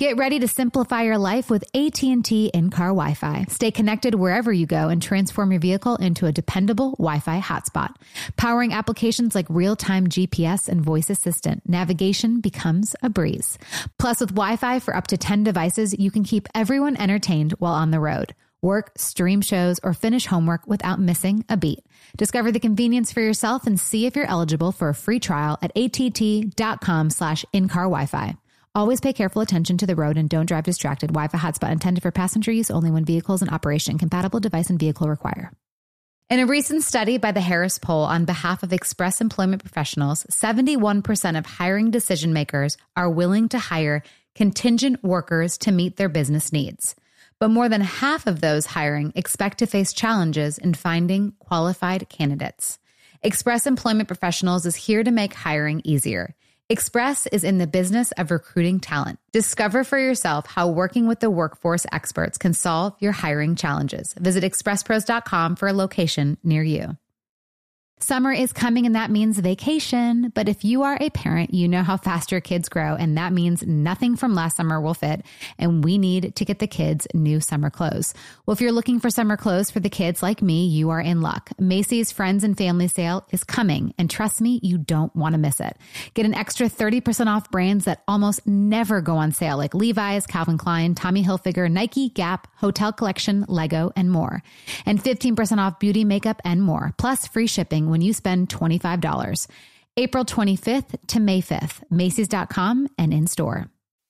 Get ready to simplify your life with AT&T in-car Wi-Fi. Stay connected wherever you go and transform your vehicle into a dependable Wi-Fi hotspot. Powering applications like real-time GPS and voice assistant, navigation becomes a breeze. Plus, with Wi-Fi for up to 10 devices, you can keep everyone entertained while on the road. Work, stream shows, or finish homework without missing a beat. Discover the convenience for yourself and see if you're eligible for a free trial at att.com/in-car Wi-Fi. Always pay careful attention to the road and don't drive distracted. Wi-Fi hotspot intended for passenger use only when vehicles in operation. Compatible device and vehicle require. In a recent study by the Harris Poll on behalf of Express Employment Professionals, 71% of hiring decision makers are willing to hire contingent workers to meet their business needs. But more than half of those hiring expect to face challenges in finding qualified candidates. Express Employment Professionals is here to make hiring easier. Express is in the business of recruiting talent. Discover for yourself how working with the workforce experts can solve your hiring challenges. Visit expresspros.com for a location near you. Summer is coming and that means vacation. But if you are a parent, you know how fast your kids grow, and that means nothing from last summer will fit, and we need to get the kids new summer clothes. Well, if you're looking for summer clothes for the kids like me, you are in luck. Macy's Friends and Family Sale is coming, and trust me, you don't want to miss it. Get an extra 30% off brands that almost never go on sale, like Levi's, Calvin Klein, Tommy Hilfiger, Nike, Gap, Hotel Collection, Lego, and more. And 15% off beauty, makeup, and more, plus free shipping when you spend $25. April 25th to May 5th, Macy's.com and in store.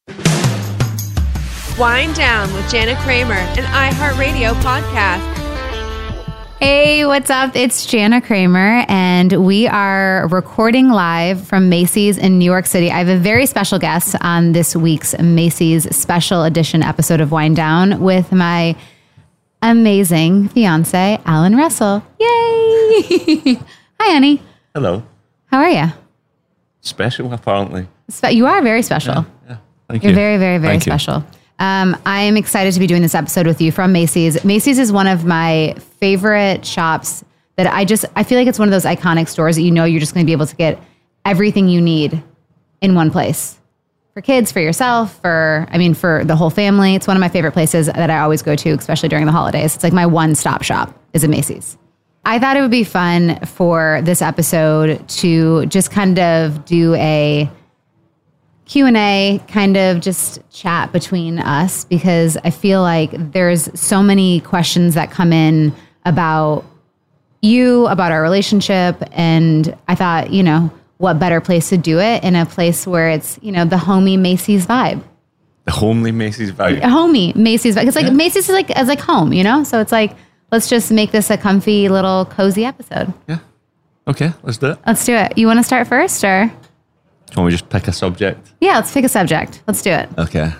Wind Down with Jana Kramer, an iHeartRadio podcast. Hey, what's up? It's Jana Kramer, and we are recording live from Macy's in New York City. I have a very special guest on this week's Macy's special edition episode of Wind Down with my amazing fiance, Alan Russell. Yay! Hi, honey. Hello. How are you? Special, apparently. You are very special. Yeah. Thank you. You're very, very, very Thank you. special. I am excited to be doing this episode with you from Macy's. Macy's is one of my favorite shops that I feel like it's one of those iconic stores that you know you're just going to be able to get everything you need in one place. For kids, for yourself, for the whole family. It's one of my favorite places that I always go to, especially during the holidays. It's like my one-stop shop is a Macy's. I thought it would be fun for this episode to just kind of do a Q&A, kind of just chat between us, because I feel like there's so many questions that come in about you, about our relationship. And I thought, what better place to do it in a place where it's, the homey Macy's vibe. The homely Macy's vibe. A homey Macy's vibe. It's like Macy's is like home, So it's like, let's just make this a comfy little cozy episode. Yeah. Okay, let's do it. Let's do it. You want to start first, or? Can we just pick a subject? Yeah, let's pick a subject. Let's do it. Okay.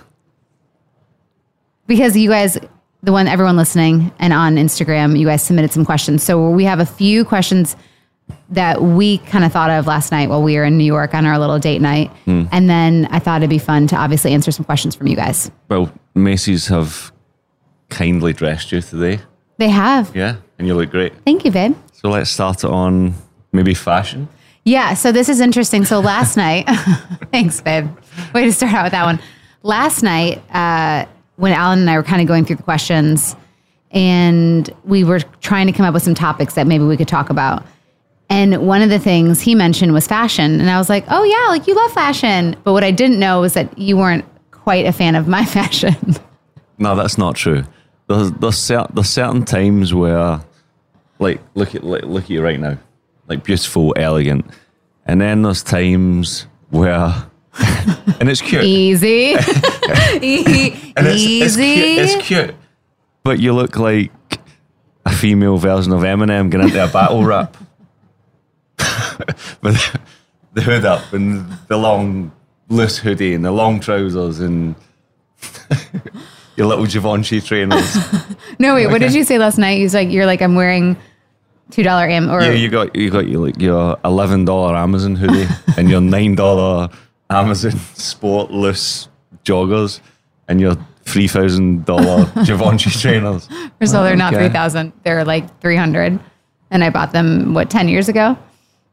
Because you guys, everyone listening and on Instagram, you guys submitted some questions. So we have a few questions that we kind of thought of last night while we were in New York on our little date night. And then I thought it'd be fun to obviously answer some questions from you guys. Well, Macy's have kindly dressed you today. They have. Yeah, and you look great. Thank you, babe. So let's start it on maybe fashion. Yeah, so this is interesting. So last night, thanks, babe. Way to start out with that one. Last night, when Alan and I were kind of going through the questions, and we were trying to come up with some topics that maybe we could talk about. And one of the things he mentioned was fashion. And I was like, oh yeah, like you love fashion. But what I didn't know was that you weren't quite a fan of my fashion. No, that's not true. There's certain times where, like, look at you right now. Like beautiful, elegant. And then there's times where, and it's cute. Easy. Easy. It's cute. But you look like a female version of Eminem getting into a battle rap. With the hood up and the long, loose hoodie and the long trousers and your little Givenchy trainers. No, wait, what did you say last night? You're like, I'm wearing $2 or yeah, you got your $11 Amazon hoodie and your $9 Amazon Sport loose joggers and your $3,000 Givenchy trainers. First of all, they're not 3,000. They're like 300, and I bought them 10 years ago.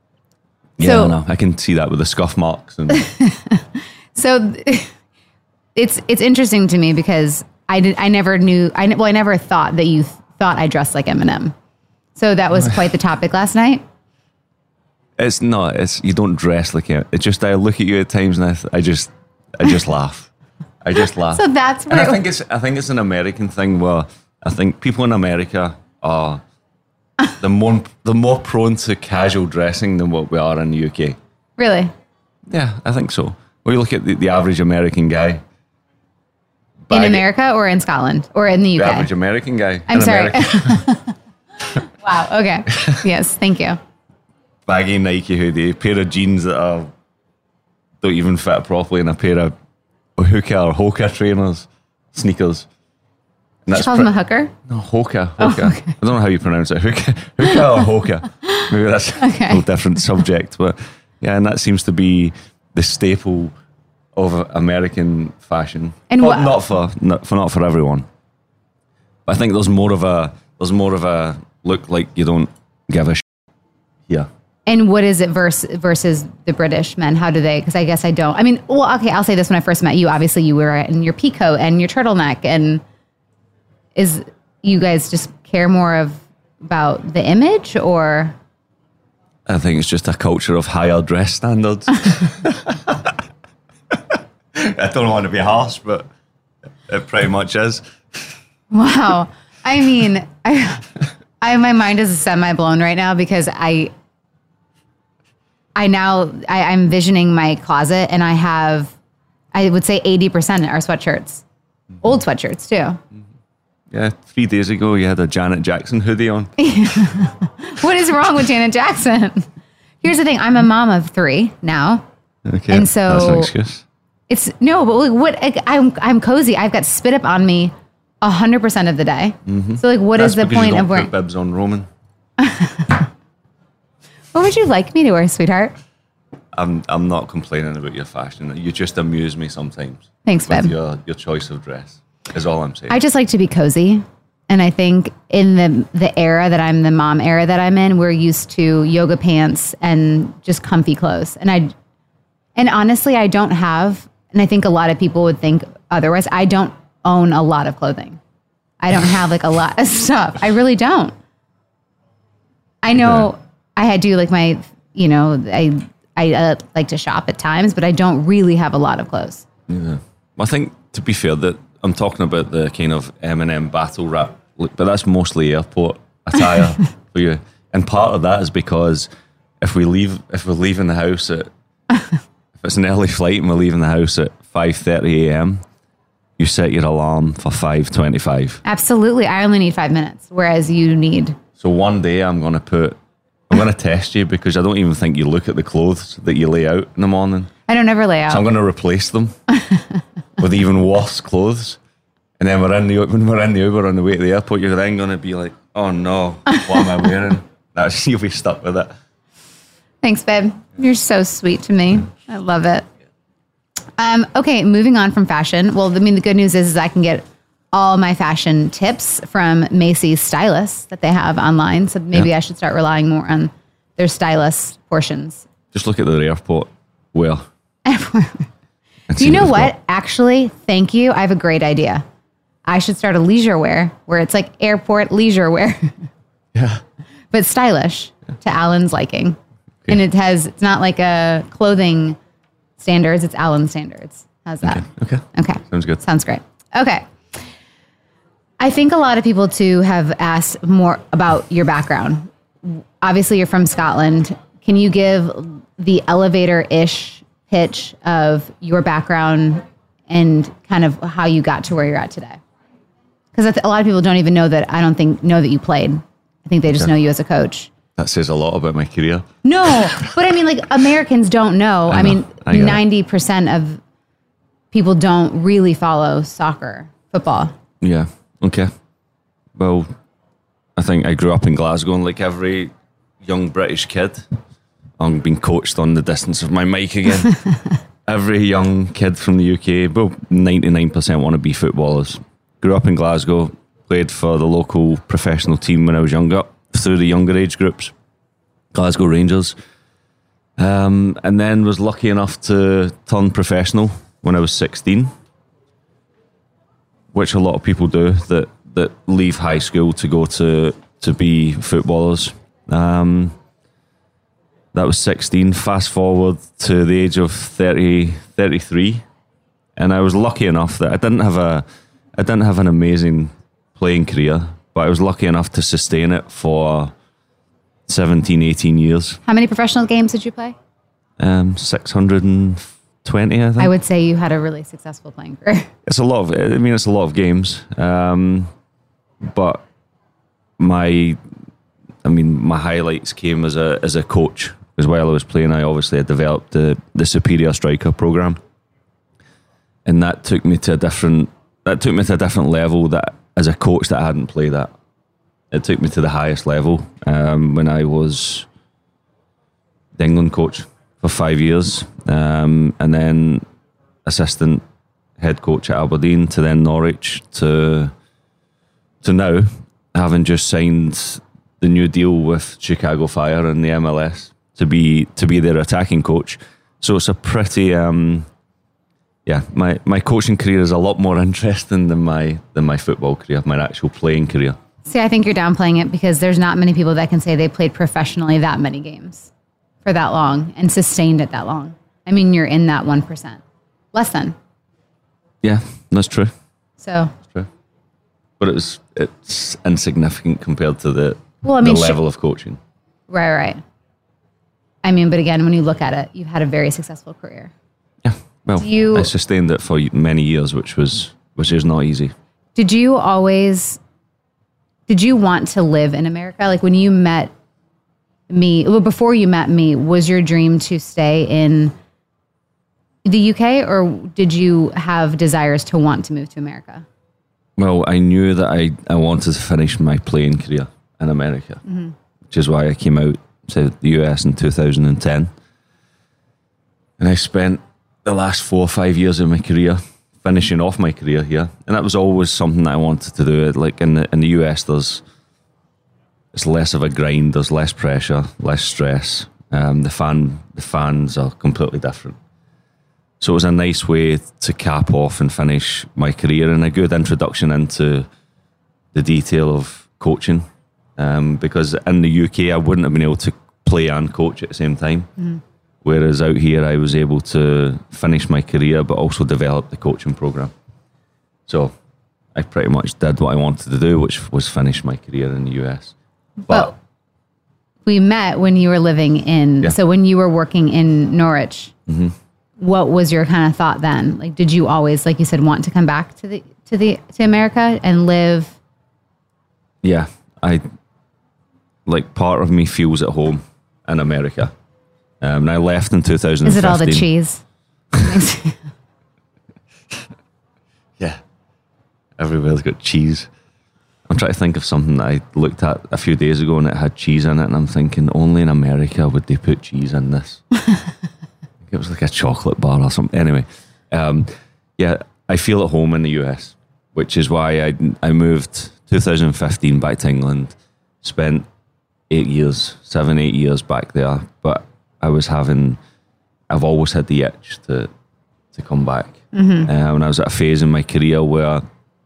Yeah, so, I can see that with the scuff marks and. So, it's interesting to me because I never thought that you thought I dressed like Eminem. So that was quite the topic last night. It's not. It's you don't dress like it. It's just I look at you at times and I just laugh. I just laugh. So that's where and I think it's an American thing where I think people in America are the more prone to casual dressing than what we are in the UK. Really? Yeah, I think so. When you look at the average American guy in America or in Scotland or in the UK, the average American guy. I'm sorry. Wow. Okay. Yes. Thank you. Baggy Nike hoodie, a pair of jeans that don't even fit properly, and a pair of Hoka trainers, sneakers. Did you call him a hooker? No, Hoka. Oh, okay. I don't know how you pronounce it. Hoka or Hoka. Maybe that's a whole different subject. But yeah, and that seems to be the staple of American fashion. And not for everyone. But I think there's more of a look like you don't give a shit here. And what is it versus the British men? How do they? Because I guess I don't. I mean, well, okay, I'll say this. When I first met you, obviously you were in your peacoat and your turtleneck. And is you guys just care more about the image, or? I think it's just a culture of higher dress standards. I don't want to be harsh, but it pretty much is. Wow. I mean, my mind is semi-blown right now because I'm visioning my closet and I would say 80% are sweatshirts. Old sweatshirts too. Yeah, 3 days ago you had a Janet Jackson hoodie on. What is wrong with Janet Jackson? Here's the thing, I'm a mom of 3 now. Okay, and so that's an excuse. I'm cozy. I've got spit up on me 100% of the day. Mm-hmm. So like, what is the point of wearing bibs on Roman? What would you like me to wear, sweetheart? I'm not complaining about your fashion. You just amuse me sometimes. Thanks, babe. With your choice of dress is all I'm saying. I just like to be cozy. And I think in the era that I'm the mom era that I'm in, we're used to yoga pants and just comfy clothes. And honestly, I don't have, and I think a lot of people would think otherwise, I don't own a lot of clothing. I don't have like a lot of stuff. I really don't. I know I do like I like to shop at times, but I don't really have a lot of clothes. Yeah. I think, to be fair, that I'm talking about the kind of Eminem battle rap, but that's mostly airport attire for you. And part of that is because if we're leaving the house if it's an early flight and we're leaving the house at 5:30 a.m., you set your alarm for 5:25. Absolutely. I only need 5 minutes, whereas you need. So one day I'm going to test you because I don't even think you look at the clothes that you lay out in the morning. I don't ever lay out. So I'm going to replace them with even worse clothes. And then when we're in the Uber on the way to the airport, you're then going to be like, oh no, what am I wearing? You'll be stuck with it. Thanks, babe. You're so sweet to me. I love it. Okay, moving on from fashion. Well, I mean, the good news is I can get all my fashion tips from Macy's stylists that they have online. So maybe I should start relying more on their stylist portions. Just look at their airport wear. Do you know what? Actually, thank you. I have a great idea. I should start a leisure wear where it's like airport leisure wear. Yeah. But stylish to Alan's liking. Okay. And it's not like a clothing standards, it's Alan's standards. How's that? Okay. Sounds good. Sounds great. Okay. I think a lot of people too have asked more about your background. Obviously, you're from Scotland. Can you give the elevator-ish pitch of your background and kind of how you got to where you're at today? Because a lot of people don't even know that. I don't know that you played. I think they just know you as a coach. That says a lot about my career. No, but I mean, like, Americans don't know. I mean, 90% of people don't really follow soccer, football. Yeah. Okay. Well, I think I grew up in Glasgow, and like every young British kid, I'm being coached on the distance of my mic again. Every young kid from the UK, well, 99% want to be footballers. Grew up in Glasgow, played for the local professional team when I was younger, through the younger age groups, Glasgow Rangers. And then was lucky enough to turn professional when I was 16. which a lot of people do that leave high school to go to be footballers. That was 16. Fast forward to the age of 33, and I was lucky enough that I didn't have an amazing playing career, but I was lucky enough to sustain it for 17, 18 years. How many professional games did you play? 620, I think. I would say you had a really successful playing career. It's a lot of games. But my highlights came as a coach, because while I was playing, I obviously had developed the Superior Striker program, and that took me to a different level that as a coach that I hadn't played at. It took me to the highest level when I was the England coach for 5 years, and then assistant head coach at Aberdeen, to then Norwich, to now having just signed the new deal with Chicago Fire and the MLS to be their attacking coach. So it's a pretty my coaching career is a lot more interesting than my football career, my actual playing career. See, I think you're downplaying it, because there's not many people that can say they played professionally that many games for that long and sustained it that long. I mean, you're in that 1%. Less than. Yeah, that's true. So that's true. But it's insignificant compared to the level of coaching. Right. I mean, but again, when you look at it, you've had a very successful career. Yeah. Well, I sustained it for many years, which is not easy. Did you want to live in America? Like when you met me, before you met me, was your dream to stay in the UK, or did you have desires to want to move to America? Well, I knew that I wanted to finish my playing career in America, which is why I came out to the US in 2010. And I spent the last 4 or 5 years of my career finishing off my career here, and that was always something that I wanted to do. Like in the US, it's less of a grind. There's less pressure, less stress. The fans are completely different. So it was a nice way to cap off and finish my career, and a good introduction into the detail of coaching. Because in the UK, I wouldn't have been able to play and coach at the same time. Whereas out here, I was able to finish my career, but also develop the coaching program. So I pretty much did what I wanted to do, which was finish my career in the US. But we met when you were living in, so when you were working in Norwich, what was your kind of thought then? Like, did you always, like you said, want to come back to America and live? Yeah, part of me feels at home in America. And I left in 2015. Is it all the cheese? Yeah. Everywhere's got cheese. I'm trying to think of something that I looked at a few days ago and it had cheese in it, and I'm thinking, only in America would they put cheese in this. It was like a chocolate bar or something. Anyway, I feel at home in the US, which is why I moved 2015 back to England, spent 8 years back there, but I've always had the itch to come back. And I was at a phase in my career where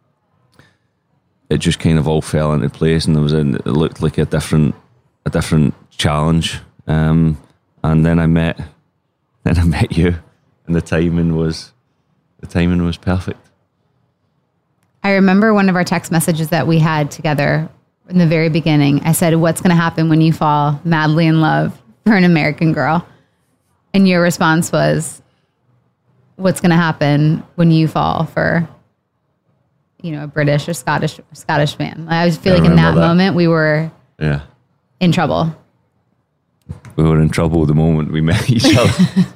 it just kind of all fell into place, and it looked like a different challenge. And then I met you, and the timing was perfect. I remember one of our text messages that we had together in the very beginning. I said, "What's going to happen when you fall madly in love for an American girl?" And your response was, "What's going to happen when you fall for, a British or Scottish man?" I feel like in that moment we were in trouble. We were in trouble the moment we met each other.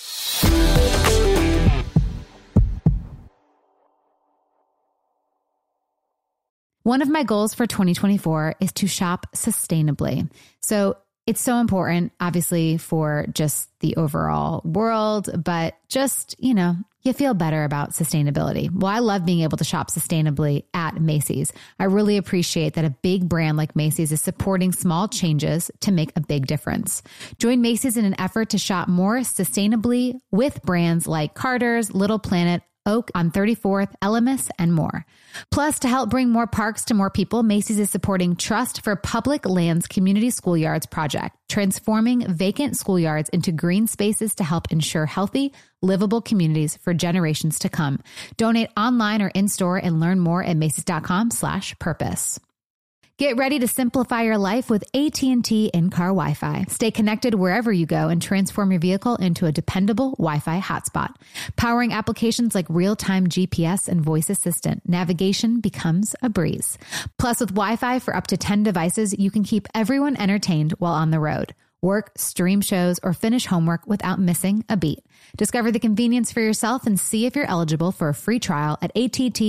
One of my goals for 2024 is to shop sustainably. So it's so important, obviously, for just the overall world, but just, you feel better about sustainability. Well, I love being able to shop sustainably at Macy's. I really appreciate that a big brand like Macy's is supporting small changes to make a big difference. Join Macy's in an effort to shop more sustainably with brands like Carter's, Little Planet, Oak on 34th, Elemis, and more. Plus, to help bring more parks to more people, Macy's is supporting Trust for Public Lands Community Schoolyards project, transforming vacant schoolyards into green spaces to help ensure healthy, livable communities for generations to come. Donate online or in-store and learn more at macys.com/purpose. Get ready to simplify your life with AT&T in-car Wi-Fi. Stay connected wherever you go and transform your vehicle into a dependable Wi-Fi hotspot. Powering applications like real-time GPS and voice assistant, navigation becomes a breeze. Plus, with Wi-Fi for up to 10 devices, you can keep everyone entertained while on the road. Work, stream shows, or finish homework without missing a beat. Discover the convenience for yourself and see if you're eligible for a free trial at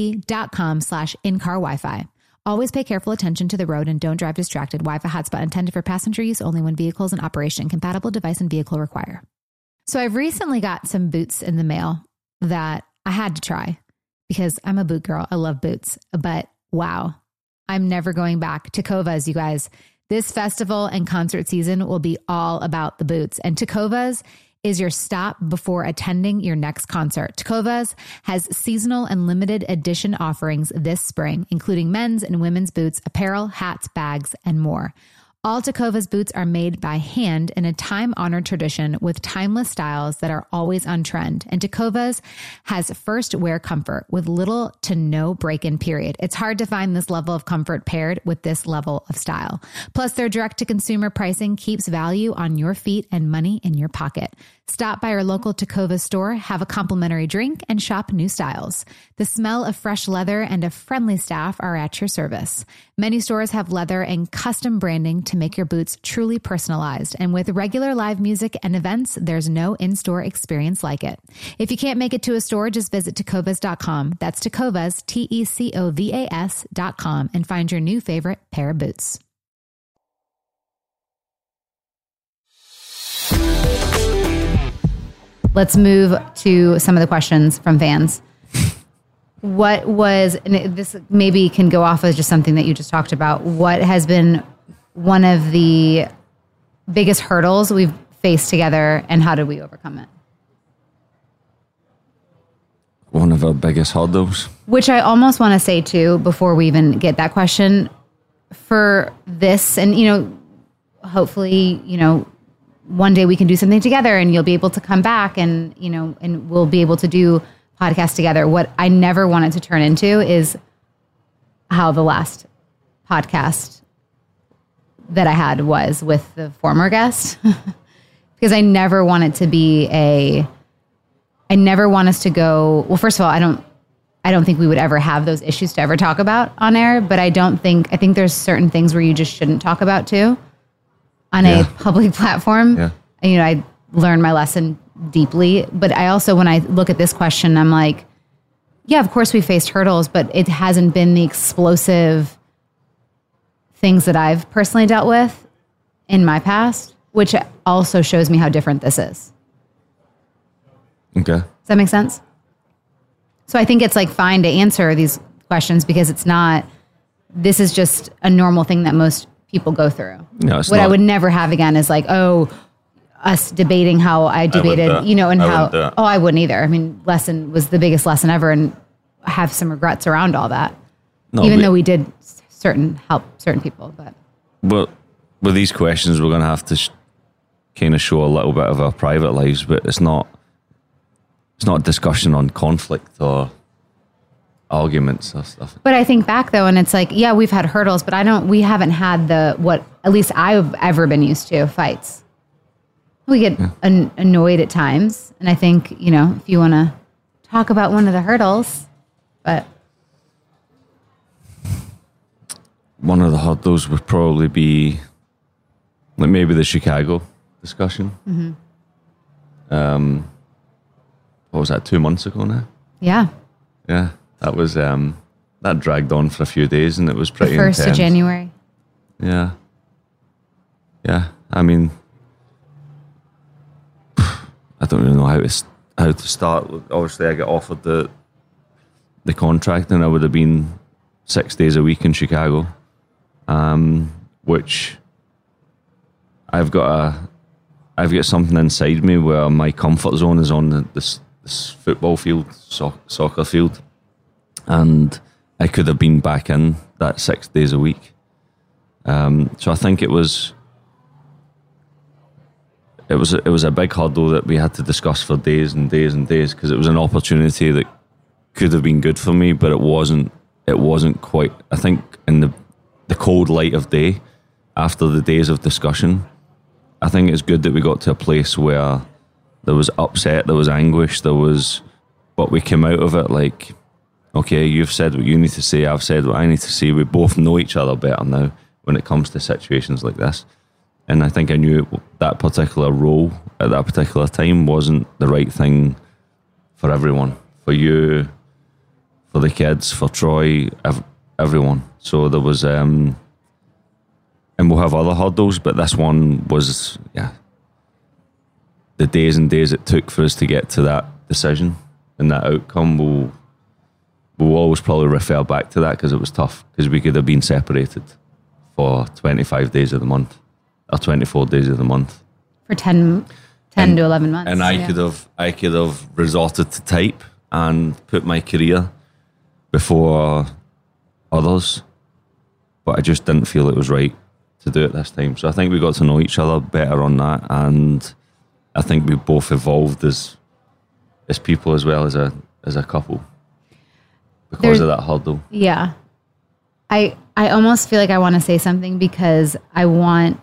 att.com/in-car Wi-Fi. Always pay careful attention to the road and don't drive distracted. Wi-Fi hotspot intended for passenger use only when vehicles in operation. Compatible device and vehicle require. So I've recently got some boots in the mail that I had to try because I'm a boot girl. I love boots. But wow, I'm never going back. Tecovas, you guys. This festival and concert season will be all about the boots. And Tecovas is your stop before attending your next concert. Tecovas has seasonal and limited edition offerings this spring, including men's and women's boots, apparel, hats, bags, and more. All Tecovas boots are made by hand in a time-honored tradition with timeless styles that are always on trend. And Tecovas has first wear comfort with little to no break-in period. It's hard to find this level of comfort paired with this level of style. Plus, their direct-to-consumer pricing keeps value on your feet and money in your pocket. Stop by your local Tecovas store, have a complimentary drink, and shop new styles. The smell of fresh leather and a friendly staff are at your service. Many stores have leather and custom branding to make your boots truly personalized. And with regular live music and events, there's no in-store experience like it. If you can't make it to a store, just visit tecovas.com. That's Tecovas, Tecovas.com, and find your new favorite pair of boots. Let's move to some of the questions from fans. What was, and this maybe can go off as just something that you just talked about, what has been one of the biggest hurdles we've faced together and how did we overcome it? One of our biggest hurdles. Which I almost want to say too, before we even get that question, for this, and hopefully, one day we can do something together and you'll be able to come back and, and we'll be able to do podcasts together. What I never wanted to turn into is how the last podcast that I had was with the former guest, because I never want it to be I never want us to go, well, first of all, I don't think we would ever have those issues to ever talk about on air, but I think there's certain things where you just shouldn't talk about too. On a public platform. Yeah. I learned my lesson deeply, but I also, when I look at this question, I'm like, yeah, of course we faced hurdles, but it hasn't been the explosive things that I've personally dealt with in my past, which also shows me how different this is. Okay. Does that make sense? So I think it's fine to answer these questions because this is just a normal thing that most people go through. No, it's what not. I would never have again is us debating how I debated, and how, I wouldn't either. I mean, lesson was the biggest lesson ever and I have some regrets around all that. No, even though we did help certain people, but with these questions, we're going to have to kind of show a little bit of our private lives, but it's not a discussion on conflict or arguments or stuff. But I think back though, and it's we've had hurdles, but we haven't had what at least I've ever been used to, fights. We get annoyed at times. And I think, if you want to talk about one of the hurdles, but. One of the hurdles would probably be maybe the Chicago discussion. Mm-hmm. What was that, 2 months ago now? Yeah. Yeah. That was, that dragged on for a few days and it was pretty intense. 1st of January. Yeah. Yeah. I mean, I don't really know how to start. Obviously, I got offered the contract and I would have been 6 days a week in Chicago, which I've got something inside me where my comfort zone is on the this football field, soccer field, and I could have been back in that 6 days a week. So I think it was a big hurdle that we had to discuss for days and days and days, because it was an opportunity that could have been good for me, but it wasn't quite. I think in the cold light of day, after the days of discussion, I think it's good that we got to a place where there was upset, there was anguish, but we came out of it like, okay, you've said what you need to say, I've said what I need to say. We both know each other better now when it comes to situations like this. And I think I knew that particular role at that particular time wasn't the right thing for everyone, for you, for the kids, for Troy, everyone. So there was, and we'll have other hurdles, but this one was, the days and days it took for us to get to that decision and that outcome. We'll always probably refer back to that, because it was tough, because we could have been separated for 25 days of the month or 24 days of the month for 10 to 11 months. And I could have resorted to type and put my career before others, but I just didn't feel it was right to do it this time. So I think we got to know each other better on that, and I think we both evolved as people as well as a couple because of that hurdle. Yeah. I almost feel like I want to say something, because I want,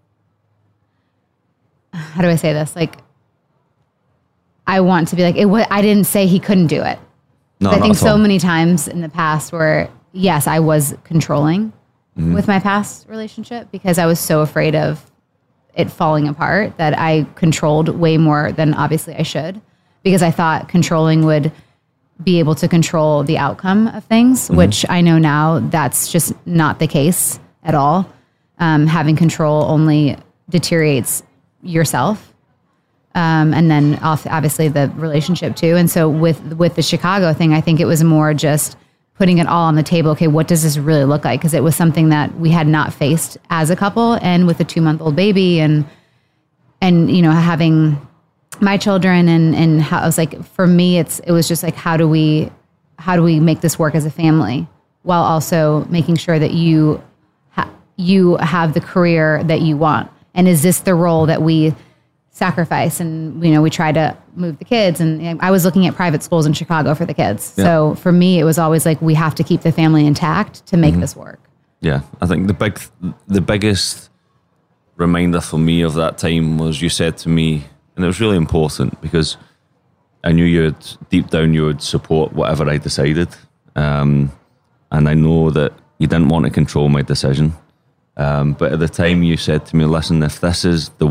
how do I say this? Like, I want to be like, I didn't say he couldn't do it. No, I think so many times in the past where, yes, I was controlling with my past relationship, because I was so afraid of it falling apart that I controlled way more than obviously I should, because I thought controlling would be able to control the outcome of things, which I know now that's just not the case at all. Having control only deteriorates yourself. And then obviously the relationship too. And so with the Chicago thing, I think it was more just putting it all on the table. Okay, what does this really look like? Because it was something that we had not faced as a couple, and with a 2-month-old baby, and having my children, and how I was like, for me, it was just like, how do we make this work as a family while also making sure that you have the career that you want, and is this the role that we sacrifice? And we try to move the kids, and I was looking at private schools in Chicago for the kids. Yeah. So for me, it was always like, we have to keep the family intact to make this work. Yeah, I think the biggest reminder for me of that time was, you said to me, and it was really important, because I knew deep down you would support whatever I decided, and I know that you didn't want to control my decision, but at the time you said to me, listen, if this is the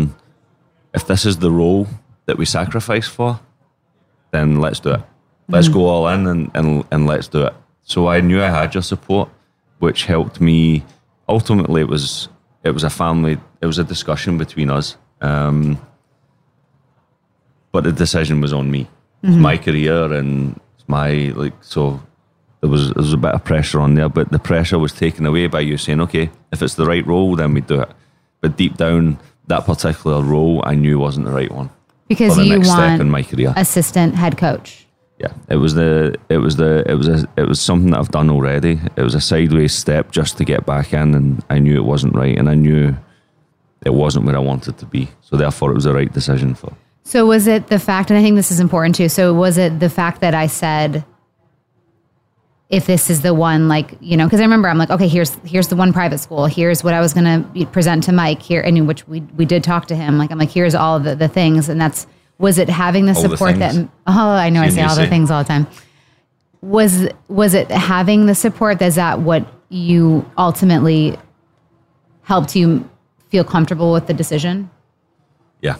role that we sacrifice for, then let's do it. Let's go all in and let's do it. So I knew I had your support, which helped me. Ultimately, it was a family. It was a discussion between us, but the decision was on me. It's my career, and it's my so. There was a bit of pressure on there, but the pressure was taken away by you saying, okay, if it's the right role, then we do it. But deep down, that particular role I knew wasn't the right one. Because for the you next want step in my career. Assistant head coach. Yeah, it was something that I've done already. It was a sideways step just to get back in, and I knew it wasn't right, and I knew it wasn't where I wanted to be. So therefore, it was the right decision for. So was it the fact, and I think this is important too, so was it the fact that I said, if this is the one, because I remember I'm like, okay, here's the one private school. Here's what I was going to present to Mike here, and which we did talk to him. I'm like, here's all the things, and was it having the support that? Oh, I know, I say all the things all the time. Was it having the support? Is that what you ultimately helped you feel comfortable with the decision? Yeah.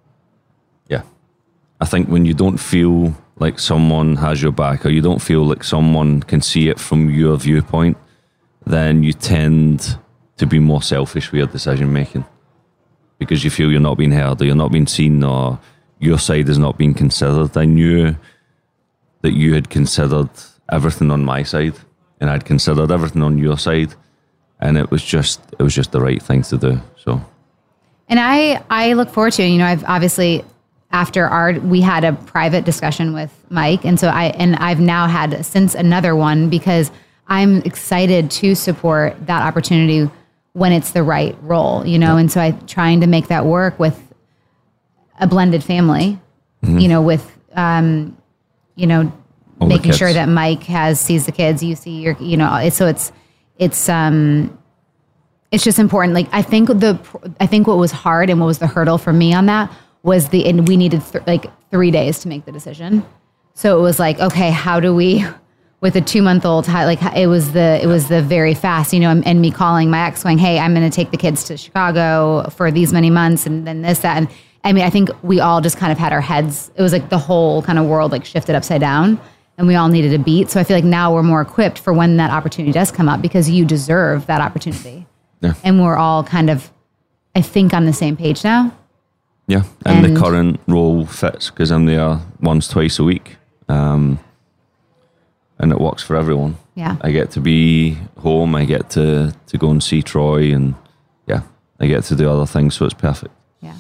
I think when you don't feel like someone has your back, or you don't feel like someone can see it from your viewpoint, then you tend to be more selfish with your decision making, because you feel you're not being heard, or you're not being seen, or your side is not being considered. I knew that you had considered everything on my side, and I'd considered everything on your side, and it was just the right thing to do. So, and I look forward to, I've obviously, after we had a private discussion with Mike. And so I've now had since another one, because I'm excited to support that opportunity when it's the right role, you know? And so I'm trying to make that work with a blended family, you know, with, you know, All making the sure kids. that Mike sees the kids, you see your, you know, it's just important. Like, I think what was hard and what was the hurdle for me on that was and we needed 3 days to make the decision. So it was like, okay, how do we, with a 2-month-old, it was the very fast, you know, and me calling my ex going, hey, I'm going to take the kids to Chicago for these many months. And then this, that. And I mean, I think we all just kind of had our heads, it was like the whole kind of world like shifted upside down, and we all needed a beat. So I feel like now we're more equipped for when that opportunity does come up, because you deserve that opportunity. Yeah. And we're all kind of, I think, on the same page now. Yeah, and the current role fits because I'm there once, twice a week, and it works for everyone. Yeah. I get to be home, I get to go and see Troy, and yeah, I get to do other things, so it's perfect. Yeah.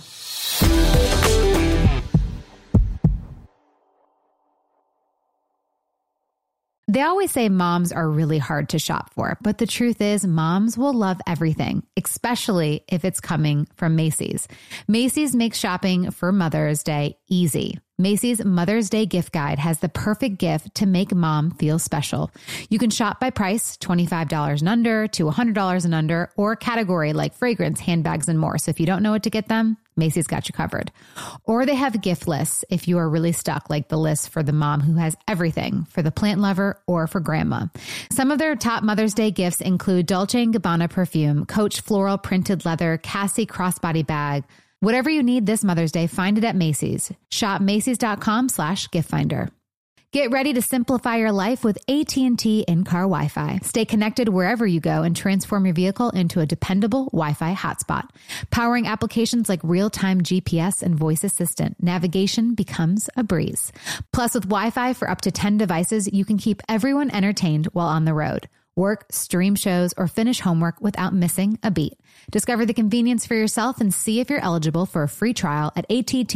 They always say moms are really hard to shop for, but the truth is moms will love everything, especially if it's coming from Macy's. Macy's makes shopping for Mother's Day easy. Macy's Mother's Day gift guide has the perfect gift to make mom feel special. You can shop by price, $25 and under to $100 and under, or category like fragrance, handbags, and more. So if you don't know what to get them, Macy's got you covered. Or they have gift lists if you are really stuck, like the list for the mom who has everything, for the plant lover or for grandma. Some of their top Mother's Day gifts include Dolce & Gabbana perfume, Coach floral printed leather, Cassie crossbody bag. Whatever you need this Mother's Day, find it at Macy's. Shop Macy's.com/giftfinder. Get ready to simplify your life with AT&T in-car Wi-Fi. Stay connected wherever you go and transform your vehicle into a dependable Wi-Fi hotspot. Powering applications like real-time GPS and voice assistant, navigation becomes a breeze. Plus, with Wi-Fi for up to 10 devices, you can keep everyone entertained while on the road. Work, stream shows, or finish homework without missing a beat. Discover the convenience for yourself and see if you're eligible for a free trial at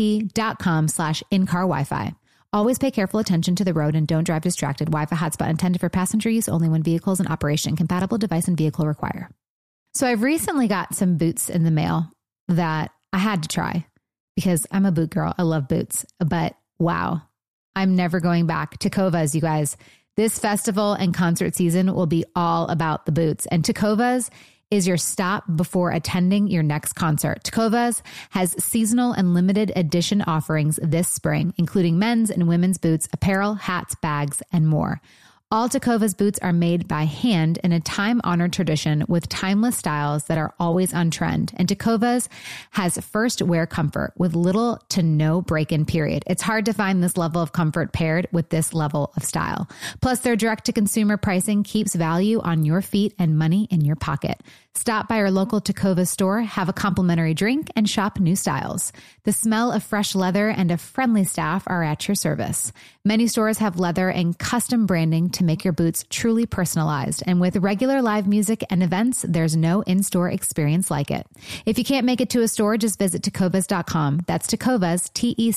att.com/in-car Wi-Fi. Always pay careful attention to the road and don't drive distracted. Wi-Fi hotspot intended for passenger use only when vehicles in operation. Compatible device and vehicle require. So I've recently got some boots in the mail that I had to try because I'm a boot girl. I love boots, but wow, I'm never going back. Tecovas, you guys. This festival and concert season will be all about the boots, and Tecovas is your stop before attending your next concert. Tecovas has seasonal and limited edition offerings this spring, including men's and women's boots, apparel, hats, bags, and more. All Tecovas boots are made by hand in a time-honored tradition with timeless styles that are always on trend. And Tecovas has first wear comfort with little to no break-in period. It's hard to find this level of comfort paired with this level of style. Plus, their direct-to-consumer pricing keeps value on your feet and money in your pocket. Stop by your local Tecovas store, have a complimentary drink, and shop new styles. The smell of fresh leather and a friendly staff are at your service. Many stores have leather and custom branding to make your boots truly personalized. And with regular live music and events, there's no in-store experience like it. If you can't make it to a store, just visit Tecovas.com. That's Tecovas,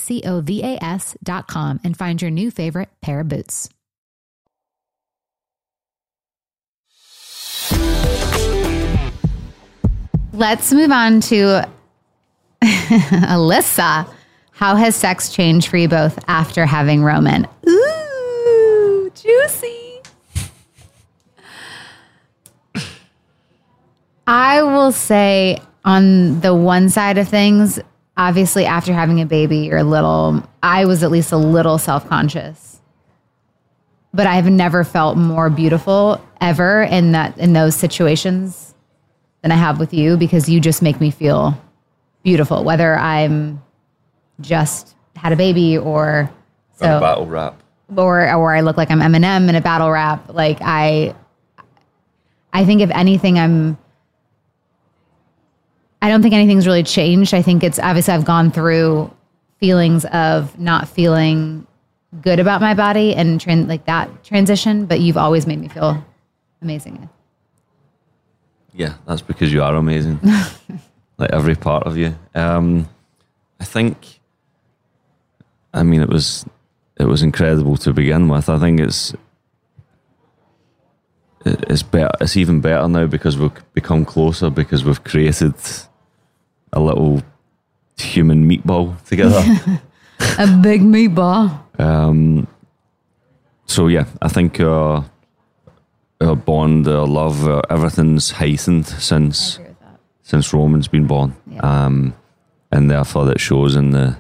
Tecovas.com, and find your new favorite pair of boots. Let's move on to Alyssa. How has sex changed for you both after having Roman? Ooh, juicy. I will say on the one side of things, obviously after having a baby, I was at least a little self-conscious. But I've never felt more beautiful ever in those situations than I have with you, because you just make me feel beautiful, whether I'm just had a baby or A battle rap. or I look like I'm Eminem in a battle rap. Like I think if anything, I don't think anything's really changed. I think it's obviously I've gone through feelings of not feeling good about my body and that transition, but you've always made me feel amazing. Yeah, that's because you are amazing. Like every part of you. I think I mean, it was incredible to begin with. I think it's better. It's even better now because we've become closer, because we've created a little human meatball together. A big meatball. So yeah, I think our bond, our love, everything's heightened since Roman's been born. Yeah. And therefore that shows in the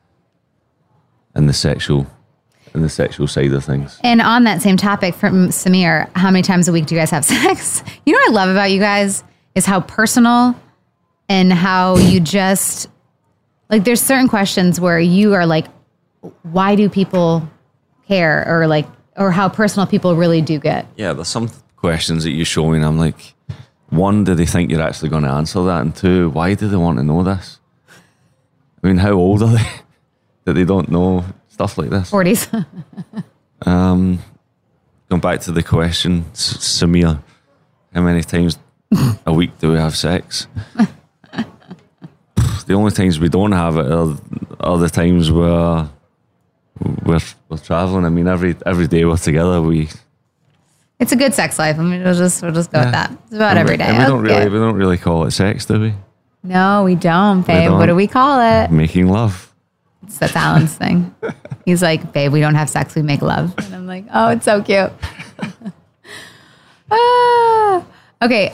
sexual side of things. And on that same topic from Samir, how many times a week do you guys have sex? You know what I love about you guys is how personal and how you just, like, there's certain questions where you are like, why do people care? Or how personal people really do get. Yeah, there's some questions that you show me and I'm like, one, do they think you're actually going to answer that? And two, why do they want to know this? I mean, how old are they that they don't know stuff like this? 40s. Going back to the question, Samir, how many times a week do we have sex? The only times we don't have it are the times where we're traveling. I mean, every day we're together, It's a good sex life. I mean, we'll just go with that. It's about every day. And we don't really call it sex, do we? No, we don't, babe. What do we call it? Making love. That's Alan's thing. He's like, babe, we don't have sex, we make love. And I'm like, oh, it's so cute. Okay.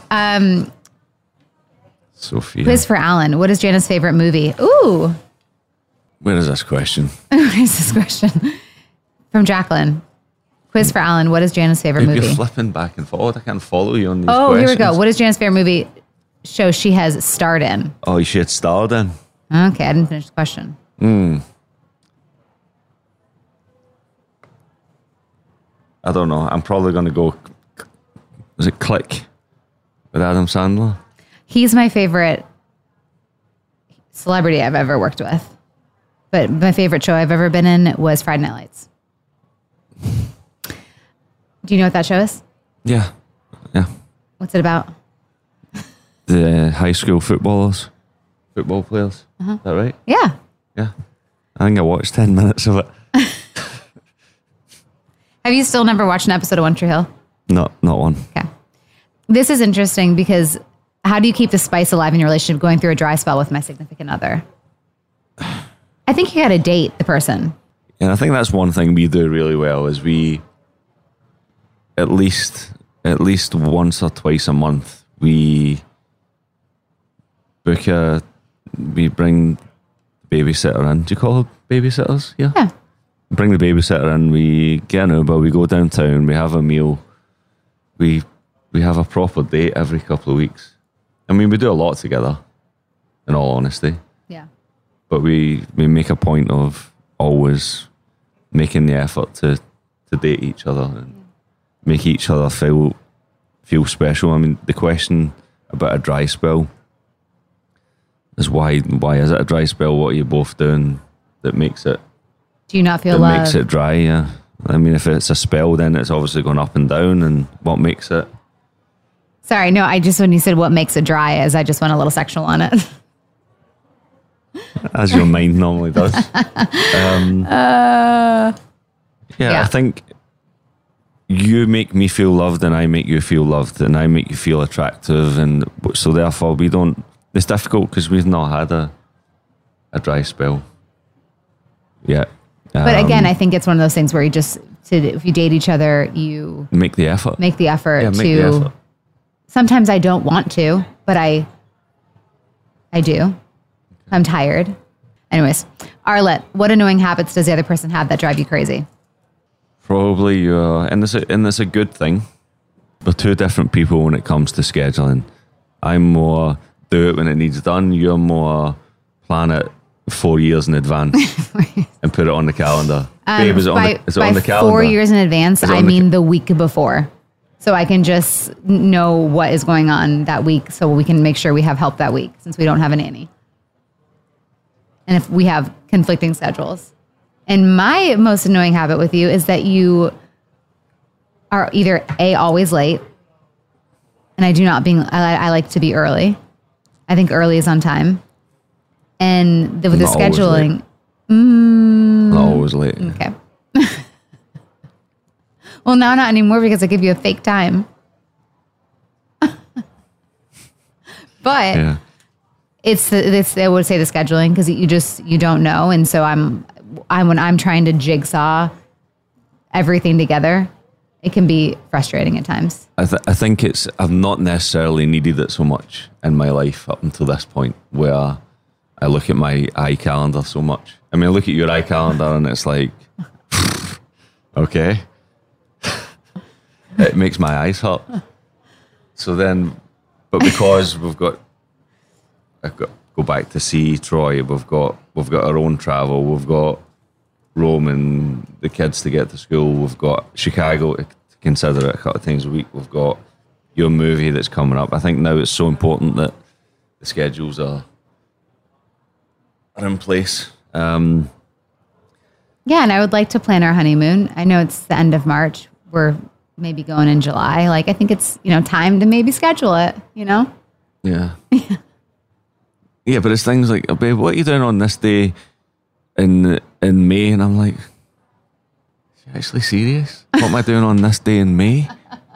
Sophia. Quiz for Alan. What is Jana's favorite movie? Ooh. Where is this question? What is this question? From Jacqueline. Quiz for Alan. What is Jana's favorite movie? You're flipping back and forward. I can't follow you on these questions. questions. Here we go. What is Jana's favorite movie show she has starred in? Oh, she had starred in? Okay, I didn't finish the question. I don't know. I'm probably going to go, was it Click with Adam Sandler? He's my favorite celebrity I've ever worked with. But my favorite show I've ever been in was Friday Night Lights. Do you know what that show is? Yeah. What's it about? The high school football players. Is that right? Yeah. I think I watched 10 minutes of it. Have you still never watched an episode of One Tree Hill? Not one. Okay. This is interesting because how do you keep the spice alive in your relationship going through a dry spell with my significant other? I think you got to date the person. And I think that's one thing we do really well is we, at least once or twice a month, we bring babysitter in. Do you call them babysitters? Yeah. Bring the babysitter in, we get an Uber, we go downtown, we have a meal, we have a proper date every couple of weeks. I mean, we do a lot together, in all honesty. Yeah. But we make a point of always making the effort to date each other and make each other feel special. I mean, the question about a dry spell is why is it a dry spell? What are you both doing that makes it? Do you not feel that love? Makes it dry? Yeah. I mean, if it's a spell, then it's obviously going up and down. And what makes it? Sorry, no. When you said what makes it dry, I just went a little sexual on it. As your mind normally does. Yeah, I think you make me feel loved and I make you feel loved and I make you feel attractive. And so therefore it's difficult because we've not had a dry spell yet. But again, I think it's one of those things where if you date each other, you make the effort. The effort. Sometimes I don't want to, but I do. I'm tired. Anyways, Arlette, what annoying habits does the other person have that drive you crazy? Probably and it's a good thing. We're two different people when it comes to scheduling. I'm more do it when it needs done. You're more plan it 4 years in advance and put it on the calendar. Babe, is it on the calendar? 4 years in advance, I mean the week before. So I can just know what is going on that week so we can make sure we have help that week since we don't have a nanny. And if we have conflicting schedules. And my most annoying habit with you is that you are either always late, and I like to be early. I think early is on time. And with the scheduling, not always late. Okay. Well, now not anymore because I give you a fake time. But Yeah. it's I would say the scheduling because you don't know, and so I'm when I'm trying to jigsaw everything together, it can be frustrating at times. I think I've not necessarily needed it so much in my life up until this point where I look at my iCalendar so much. I mean, I look at your iCalendar and it's like, okay. It makes my eyes hurt. So then, but because I've got to go back to see Troy, we've got our own travel, we've got Rome and the kids to get to school, we've got Chicago to consider it a couple of times a week, we've got your movie that's coming up. I think now it's so important that the schedules are in place. Yeah, and I would like to plan our honeymoon. I know it's the end of March. We're maybe going in July. Like, I think it's, time to maybe schedule it, Yeah. Yeah, but it's things like, oh, babe, what are you doing on this day in May? And I'm like, is she actually serious? What am I doing on this day in May?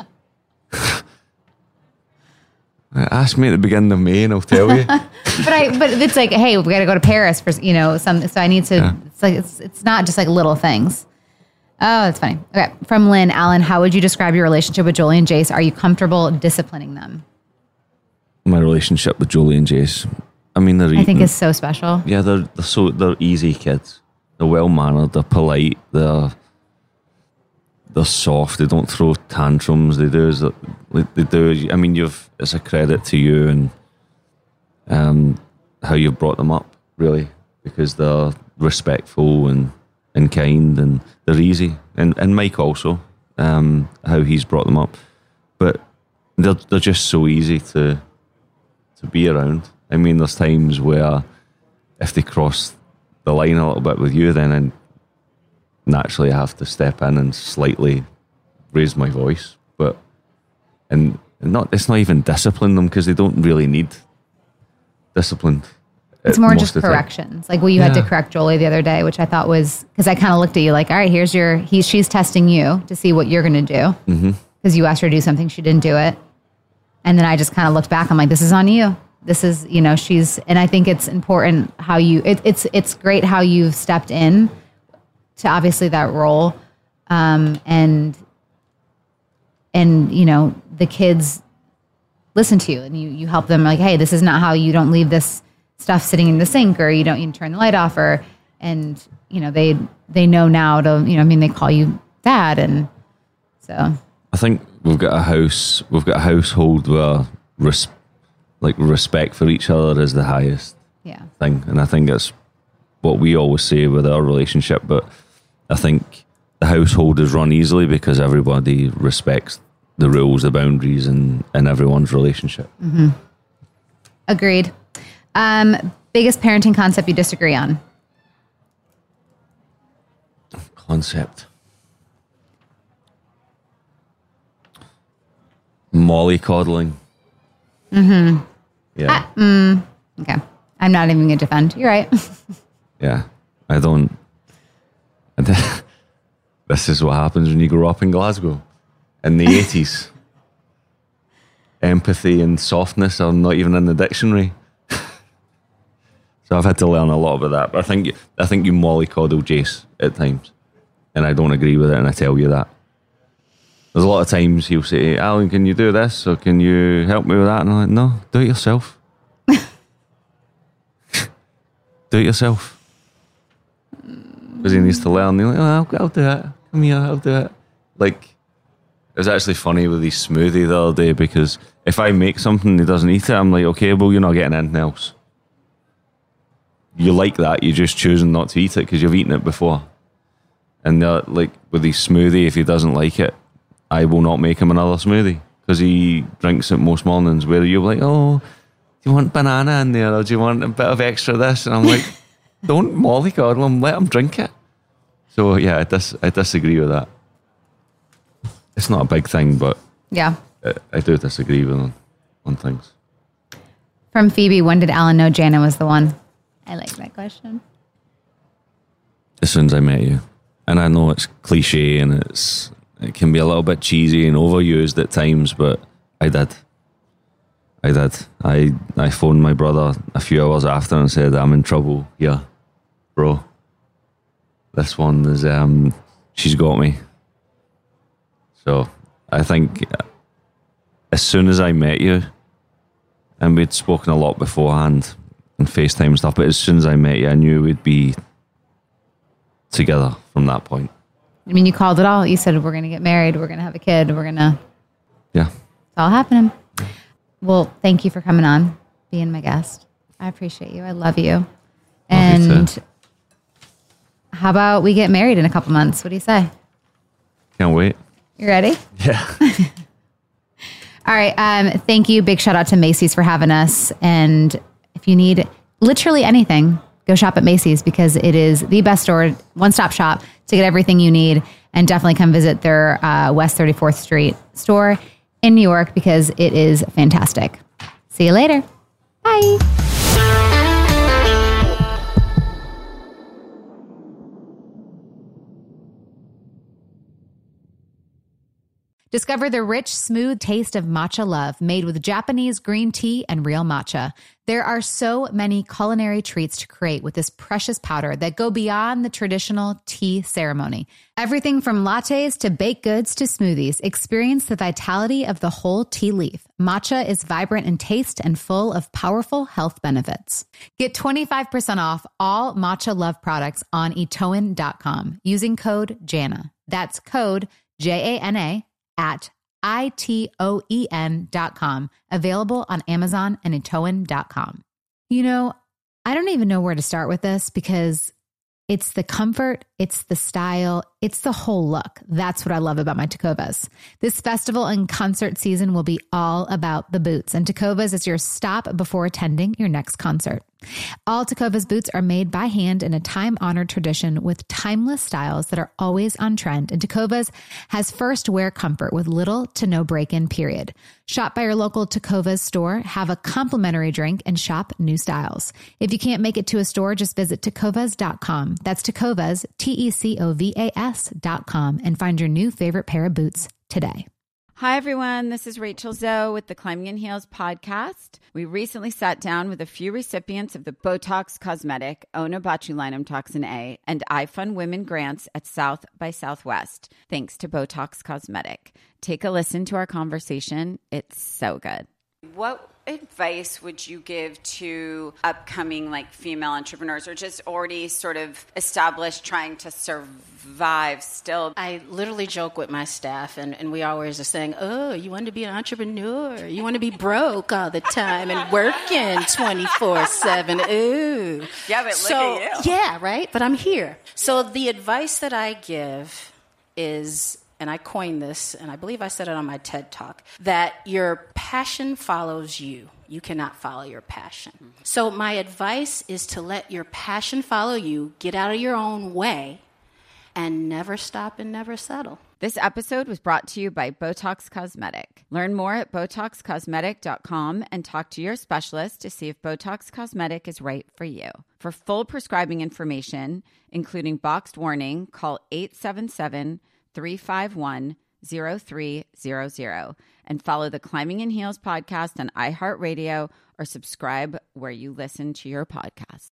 Ask me at the beginning of May and I'll tell you. but it's like, hey, we got to go to Paris for, so I need to, It's like, it's not just like little things. Oh, that's funny. Okay. From Lynn, Alan, how would you describe your relationship with Jolie and Jace? Are you comfortable disciplining them? My relationship with Jolie and Jace, I mean, I think it's so special. Yeah, they're easy kids. They're well mannered. They're polite. They're soft. They don't throw tantrums. They do. I mean, it's a credit to you and how you brought them up, really, because they're respectful and kind and they're easy. And Mike also, how he's brought them up, but they're just so easy to be around. I mean, there's times where if they cross the line a little bit with you, then I naturally have to step in and slightly raise my voice. But it's not even discipline them because they don't really need discipline. It's more just corrections. Like, you had to correct Jolie the other day, which I thought was, because I kind of looked at you like, all right, she's testing you to see what you're going to do. Because you asked her to do something, she didn't do it. And then I just kind of looked back. I'm like, this is on you. This is, and I think it's important how it's great how you've stepped in to obviously that role. And the kids listen to you and you help them like, hey, this is not how you don't leave this stuff sitting in the sink, or you turn the light off, they know now to, they call you dad. And so I think we've got a household where respect for each other is the highest thing. And I think that's what we always say with our relationship. But I think the household is run easily because everybody respects the rules, the boundaries in everyone's relationship. Mm-hmm. Agreed. Biggest parenting concept you disagree on? Concept. Mollycoddling. Mm-hmm. Yeah. Okay. I'm not even going to defend. You're right. Yeah. I don't. This is what happens when you grow up in Glasgow in the 80s. Empathy and softness are not even in the dictionary. So I've had to learn a lot about that. But I think you mollycoddle Jace at times. And I don't agree with it, and I tell you that. There's a lot of times he'll say, Alan, can you do this? Or can you help me with that? And I'm like, no, do it yourself. Do it yourself. Because he needs to learn. He's like, oh, I'll do it. Come here, I'll do it. Like, it was actually funny with his smoothie the other day, because if I make something and he doesn't eat it, I'm like, okay, well, you're not getting anything else. You like that, you're just choosing not to eat it because you've eaten it before. And like with his smoothie, if he doesn't like it, I will not make him another smoothie because he drinks it most mornings, where you're like, oh, do you want banana in there, or do you want a bit of extra this? And I'm like, don't mollycoddle him, let him drink it. So yeah, I disagree with that. It's not a big thing, but yeah, I do disagree with him on things. From Phoebe, when did Alan know Jana was the one? I like that question. as soon as I met you. And I know it's cliche and it can be a little bit cheesy and overused at times, but I did. I phoned my brother a few hours after and said, I'm in trouble here, bro. This one is, she's got me. So I think as soon as I met you, and we'd spoken a lot beforehand and FaceTime and stuff, but as soon as I met you, I knew we'd be together from that point. I mean, you called it all. You said, we're going to get married. We're going to have a kid. We're going to... Yeah. It's all happening. Well, thank you for coming on, being my guest. I appreciate you. I love you. And how about we get married in a couple months? What do you say? Can't wait. You ready? Yeah. All right. Thank you. Big shout out to Macy's for having us. And if you need literally anything, go shop at Macy's because it is the best store, one-stop shop to get everything you need. And definitely come visit their West 34th Street store in New York because it is fantastic. See you later. Bye. Discover the rich, smooth taste of matcha love made with Japanese green tea and real matcha. There are so many culinary treats to create with this precious powder that go beyond the traditional tea ceremony. Everything from lattes to baked goods to smoothies. Experience the vitality of the whole tea leaf. Matcha is vibrant in taste and full of powerful health benefits. Get 25% off all Matcha Love products on itoen.com using code JANA. That's code JANA at itoen.com, available on Amazon and itoen.com. You know, I don't even know where to start with this because it's the comfort, it's the style, it's the whole look. That's what I love about my Tecovas. This festival and concert season will be all about the boots, and Tecovas is your stop before attending your next concert. All Tecovas boots are made by hand in a time-honored tradition with timeless styles that are always on trend. And Tecovas has first wear comfort with little to no break-in period. Shop by your local Tecovas store, have a complimentary drink, and shop new styles. If you can't make it to a store, just visit tecovas.com. That's Tecovas, TECOVAS.com, and find your new favorite pair of boots today. Hi, everyone. This is Rachel Zoe with the Climbing in Heels podcast. We recently sat down with a few recipients of the Botox Cosmetic, Onabotulinum Toxin A, and iFund Women grants at South by Southwest, thanks to Botox Cosmetic. Take a listen to our conversation. It's so good. What advice would you give to upcoming female entrepreneurs or just already sort of established trying to survive still? I literally joke with my staff and we always are saying, oh, you want to be an entrepreneur? You want to be broke all the time and working 24/7. Ooh. Yeah, but look at you. Yeah, right? But I'm here. So the advice that I give is, and I coined this, and I believe I said it on my TED Talk, that your passion follows you. You cannot follow your passion. So my advice is to let your passion follow you, get out of your own way, and never stop and never settle. This episode was brought to you by Botox Cosmetic. Learn more at BotoxCosmetic.com and talk to your specialist to see if Botox Cosmetic is right for you. For full prescribing information, including boxed warning, call 877-351-0300 and follow the Climbing in Heels podcast on iHeartRadio or subscribe where you listen to your podcast.